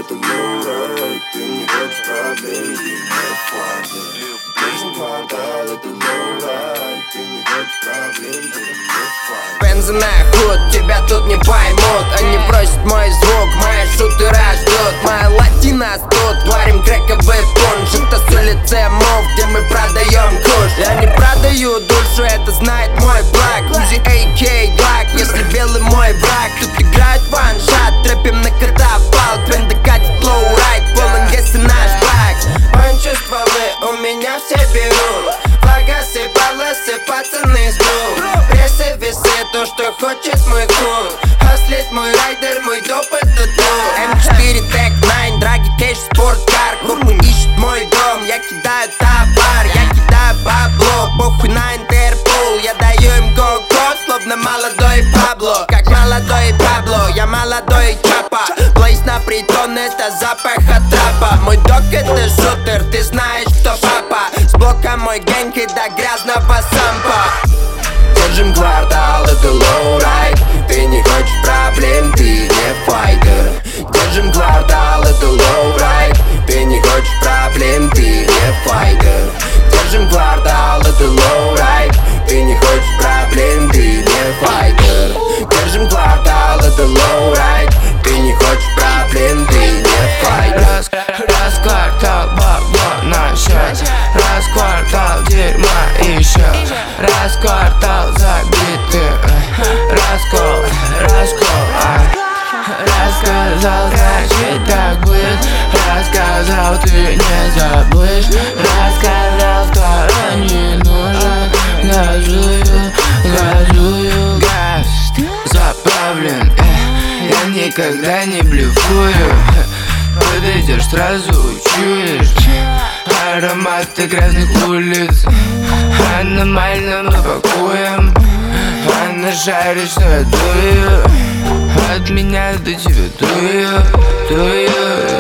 это лоурайд. Ты не хочешь проблем, ты не файдер. Южный квартал, это лоурайд. Ты не хочешь проблем, ты не файдер. Бензиная худ, тебя тут не поймут. Они просят мой звук, мои шутеры ждут. Моя латина тут, варим крэковый пунш. Это с улицы Мув, где мы продаем куш. Я не продаю душу, это знает мой благ. Узи AK Глак, если белый мой враг. Тут играет ваншот, трэпим на катафалк. Тренды катит лоурайд, полон если наш баг. Панчу стволы, у меня все берут. Флага сыпалась, и пацаны ждут. Прессы весы, то что хочет мой кун. Хаслит мой райдер, мой доп это тут. М4 Tech 9, драги кэш, спорткар. Курку ищет мой дом, я кидаю товар, я кидаю бабло. Похуй на Интерпол, я даю им го-го, словно молодой Пабло. Как молодой Пабло, я молодой Чапа. Плейс на притон, это запах от трапа. Мой дог это шутер, ты знаешь, кто папа. С блока мой гэнг и до грязного сампа. Держим квартал, это лоурайд. Ты не хочешь проблем, ты не файтер. Держим квартал, это лоурайд. Ты не хочешь проблем, ты не файтер. Держим квартал, это лоурайд. Ты не хочешь проблем, ты не файтер. Держим квартал, это лоурайд. Ты не хочешь проблем, ты не файтер. Раз квартал, бабло на счет. Раз квартал, дерьма еще. Раз квартал забиты. Раскол. Рассказал, значит так будет. Рассказал, ты не забудешь. Рассказал, второй не нужен. Газую, газ заправлен. Я никогда не блефую. Подойдешь, сразу учуешь. Ароматы грязных улиц. Аномально мы пакуем. А нажаришься дую. От меня до тебя дую.